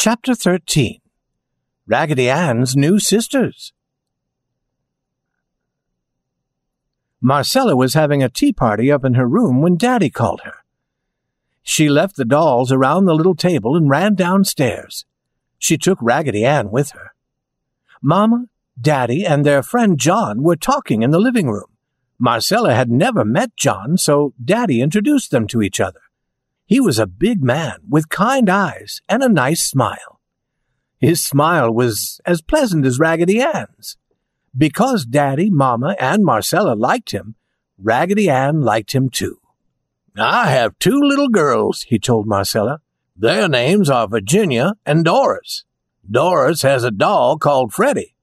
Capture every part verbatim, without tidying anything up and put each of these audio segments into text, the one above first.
Chapter thirteen. Raggedy Ann's New Sisters. Marcella was having a tea party up in her room when Daddy called her. She left the dolls around the little table and ran downstairs. She took Raggedy Ann with her. Mama, Daddy, and their friend John were talking in the living room. Marcella had never met John, so Daddy introduced them to each other. He was a big man with kind eyes and a nice smile. His smile was as pleasant as Raggedy Ann's. Because Daddy, Mama, and Marcella liked him, Raggedy Ann liked him too. "I have two little girls," he told Marcella. "Their names are Virginia and Doris. Doris has a doll called Freddie.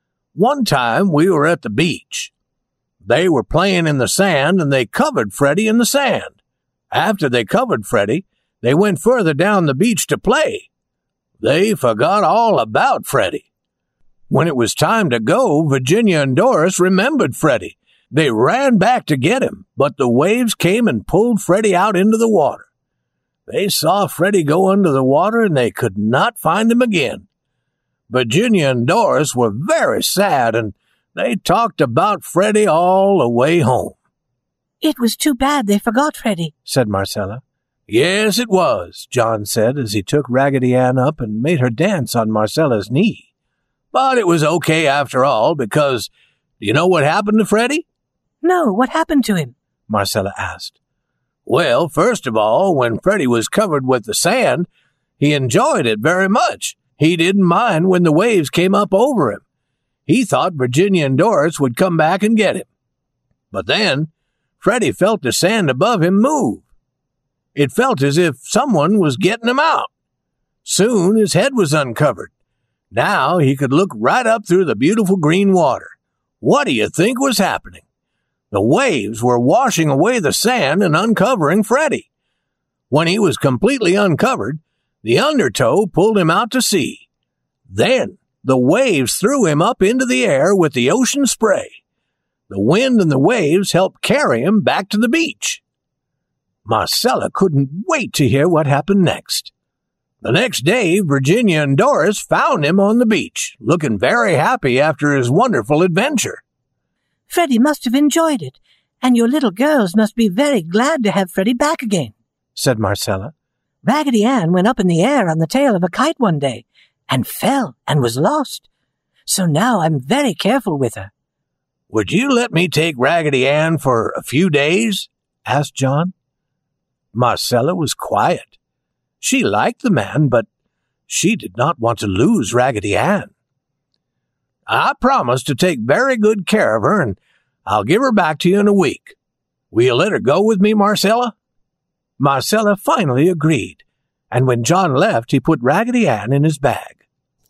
One time we were at the beach. They were playing in the sand and they covered Freddie in the sand. After they covered Freddie, they went further down the beach to play. They forgot all about Freddie. When it was time to go, Virginia and Doris remembered Freddie. They ran back to get him, but the waves came and pulled Freddie out into the water. They saw Freddie go under the water and they could not find him again. Virginia and Doris were very sad and they talked about Freddie all the way home." "It was too bad they forgot Freddie," said Marcella. "Yes, it was," John said as he took Raggedy Ann up and made her dance on Marcella's knee. "But it was okay after all, because do you know what happened to Freddie?" "No, what happened to him?" Marcella asked. "Well, first of all, when Freddie was covered with the sand, he enjoyed it very much. He didn't mind when the waves came up over him. He thought Virginia and Doris would come back and get him. But then Freddie felt the sand above him move. It felt as if someone was getting him out. Soon his head was uncovered. Now he could look right up through the beautiful green water. What do you think was happening? The waves were washing away the sand and uncovering Freddie. When he was completely uncovered, the undertow pulled him out to sea. Then the waves threw him up into the air with the ocean spray. The wind and the waves helped carry him back to the beach." Marcella couldn't wait to hear what happened next. The next day, Virginia and Doris found him on the beach, looking very happy after his wonderful adventure. "Freddie must have enjoyed it, and your little girls must be very glad to have Freddie back again," said Marcella. "Raggedy Ann went up in the air on the tail of a kite one day, and fell and was lost. So now I'm very careful with her." "Would you let me take Raggedy Ann for a few days?" asked John. Marcella was quiet. She liked the man, but she did not want to lose Raggedy Ann. "I promise to take very good care of her, and I'll give her back to you in a week. Will you let her go with me, Marcella?" Marcella finally agreed, and when John left, he put Raggedy Ann in his bag.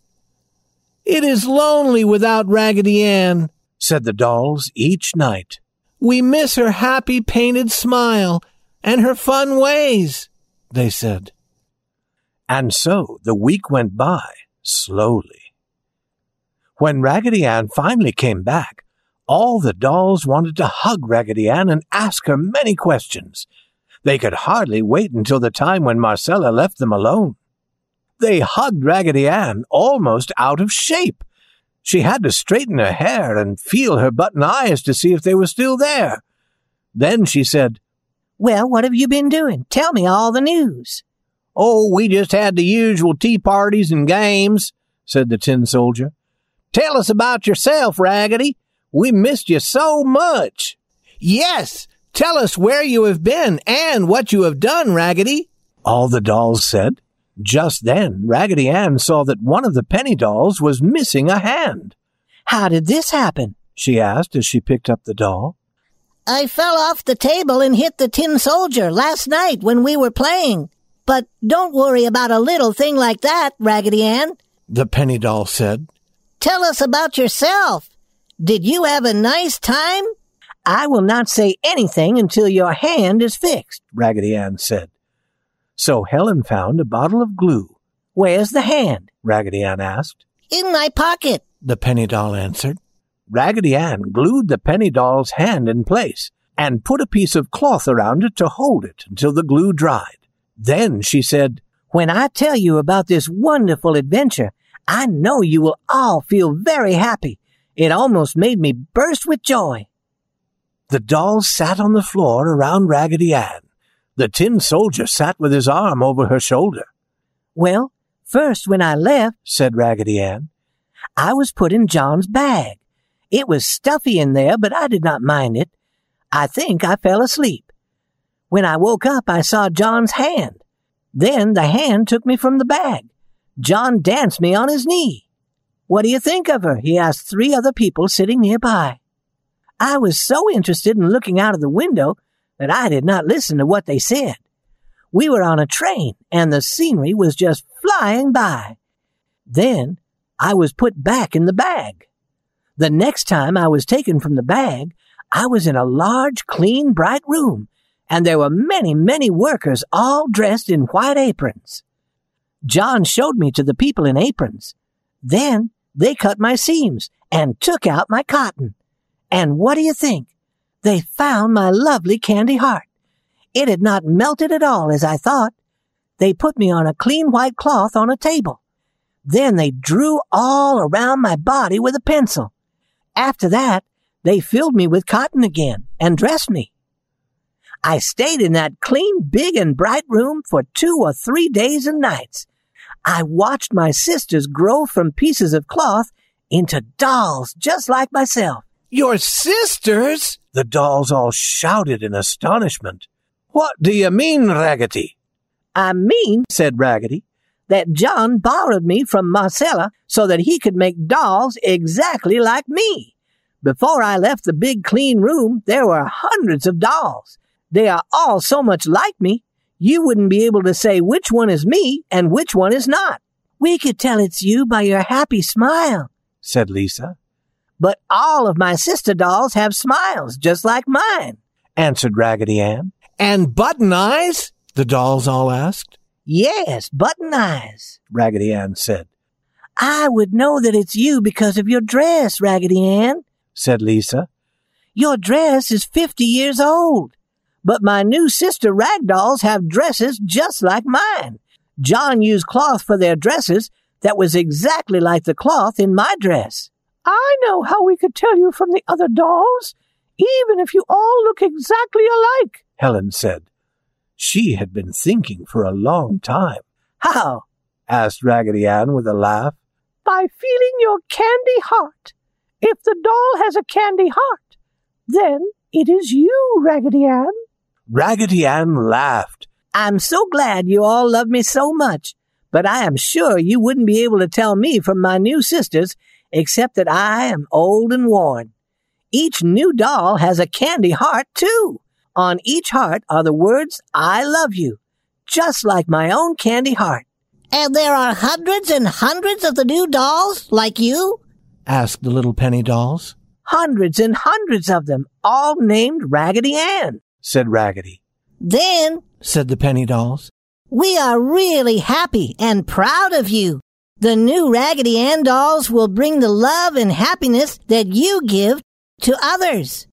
"It is lonely without Raggedy Ann," said the dolls each night. "We miss her happy painted smile and her fun ways," they said. And so the week went by, slowly. When Raggedy Ann finally came back, all the dolls wanted to hug Raggedy Ann and ask her many questions. They could hardly wait until the time when Marcella left them alone. They hugged Raggedy Ann almost out of shape. She had to straighten her hair and feel her button eyes to see if they were still there. Then she said, "Well, what have you been doing? Tell me all the news." "Oh, we just had the usual tea parties and games," said the tin soldier. "Tell us about yourself, Raggedy. We missed you so much." "Yes, tell us where you have been and what you have done, Raggedy," all the dolls said. Just then, Raggedy Ann saw that one of the penny dolls was missing a hand. "How did this happen?" she asked as she picked up the doll. "I fell off the table and hit the tin soldier last night when we were playing. But don't worry about a little thing like that, Raggedy Ann," the penny doll said. "Tell us about yourself. Did you have a nice time?" "I will not say anything until your hand is fixed," Raggedy Ann said. So Helen found a bottle of glue. "Where's the hand?" Raggedy Ann asked. "In my pocket," the penny doll answered. Raggedy Ann glued the penny doll's hand in place and put a piece of cloth around it to hold it until the glue dried. Then she said, When I tell you about this wonderful adventure, I know you will all feel very happy. It almost made me burst with joy." The dolls sat on the floor around Raggedy Ann. The tin soldier sat with his arm over her shoulder. "Well, first when I left," said Raggedy Ann, "I was put in John's bag. It was stuffy in there, but I did not mind it. I think I fell asleep. When I woke up, I saw John's hand. Then the hand took me from the bag. John danced me on his knee. 'What do you think of her?' he asked three other people sitting nearby. I was so interested in looking out of the window that I did not listen to what they said. We were on a train, and the scenery was just flying by. Then I was put back in the bag. The next time I was taken from the bag, I was in a large, clean, bright room, and there were many, many workers all dressed in white aprons. John showed me to the people in aprons. Then they cut my seams and took out my cotton. And what do you think? They found my lovely candy heart. It had not melted at all, as I thought. They put me on a clean white cloth on a table. Then they drew all around my body with a pencil. After that, they filled me with cotton again and dressed me. I stayed in that clean, big, and bright room for two or three days and nights. I watched my sisters grow from pieces of cloth into dolls just like myself." "Your sisters?" the dolls all shouted in astonishment. "What do you mean, Raggedy?" "I mean," said Raggedy, "that John borrowed me from Marcella so that he could make dolls exactly like me. Before I left the big clean room, there were hundreds of dolls. They are all so much like me, you wouldn't be able to say which one is me and which one is not." "We could tell it's you by your happy smile," said Lisa. "But all of my sister dolls have smiles just like mine," answered Raggedy Ann. "And button eyes?" the dolls all asked. "Yes, button eyes," Raggedy Ann said. "I would know that it's you because of your dress, Raggedy Ann," said Lisa. "Your dress is fifty years old. But my new sister rag dolls have dresses just like mine. John used cloth for their dresses that was exactly like the cloth in my dress." "I know how we could tell you from the other dolls, even if you all look exactly alike," Helen said. She had been thinking for a long time. "How?" asked Raggedy Ann with a laugh. "By feeling your candy heart. If the doll has a candy heart, then it is you, Raggedy Ann." Raggedy Ann laughed. "I'm so glad you all love me so much, but I am sure you wouldn't be able to tell me from my new sisters, except that I am old and worn. Each new doll has a candy heart, too. On each heart are the words, 'I love you,' just like my own candy heart." "And there are hundreds and hundreds of the new dolls, like you?" asked the little penny dolls. "Hundreds and hundreds of them, all named Raggedy Ann," said Raggedy. "Then," said the penny dolls, "we are really happy and proud of you. The new Raggedy Ann dolls will bring the love and happiness that you give to others."